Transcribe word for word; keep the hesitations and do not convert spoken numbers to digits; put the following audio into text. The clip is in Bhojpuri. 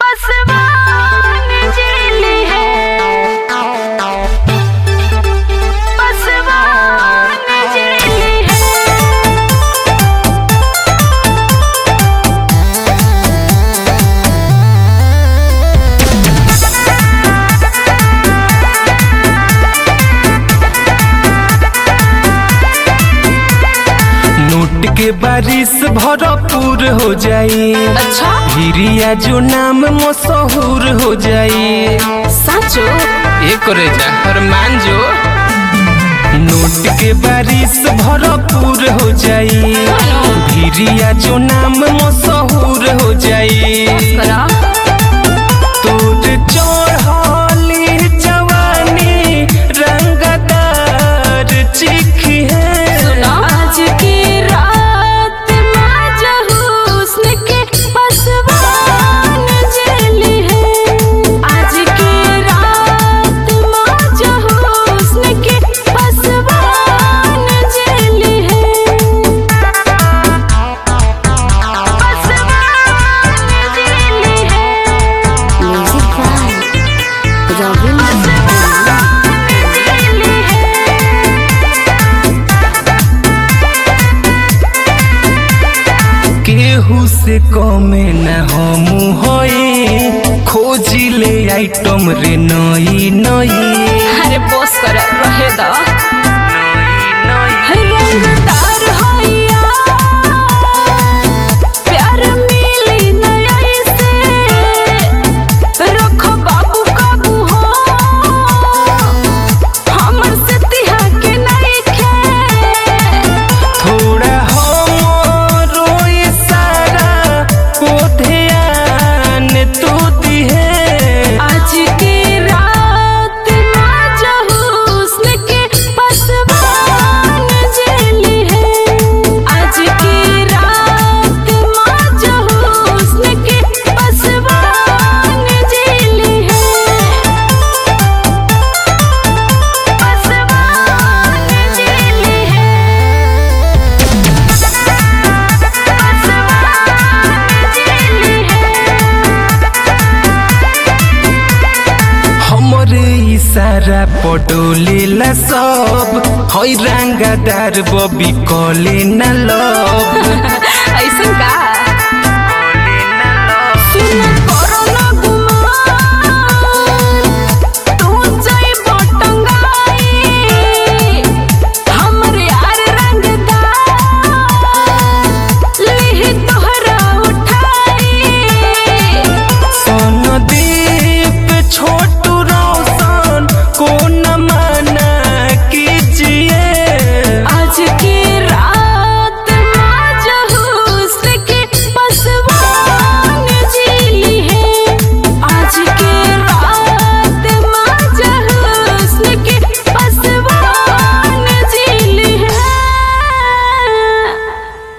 पसवान जेली है, पसवान जेली है। नोट के बारिश भरपूर हो जाई। अच्छा हिरिया जो नाम मशहूर हो जाई। साचो ये करे जा फरमान जो। नोट के बारिश भरपूर हो जाई। हिरिया जो नाम मशहूर हो जाई। करा तोर चढ़ली जवानी रंगदार चिखी है। आज की रात हुस्न के पसवान जेली है। आज की रात हुस्न के पसवान जेली है, पसवान जेली है। म्यूजिक बाय रविंद्र केहू से कमे न हम होई। खोजी ले आइटम रे नई नई। अरे बॉस कर रहे दा रंगदार होइया, प्यार मिली नया से। रखो बाबू काबू हो, हमर से तिहा के नहीं खे। थोड़ा हमरो इशारा को ध्यान तू दिहे। आज की रात हुस्न के पसवान जेली है। आज की रात हुस्न के पसवान जेली है, पसवान जेली है, पसवान जेली है। हमरे इशारा पटोले ला सब। हई रंगदार बबी कले न लब। ऐसा का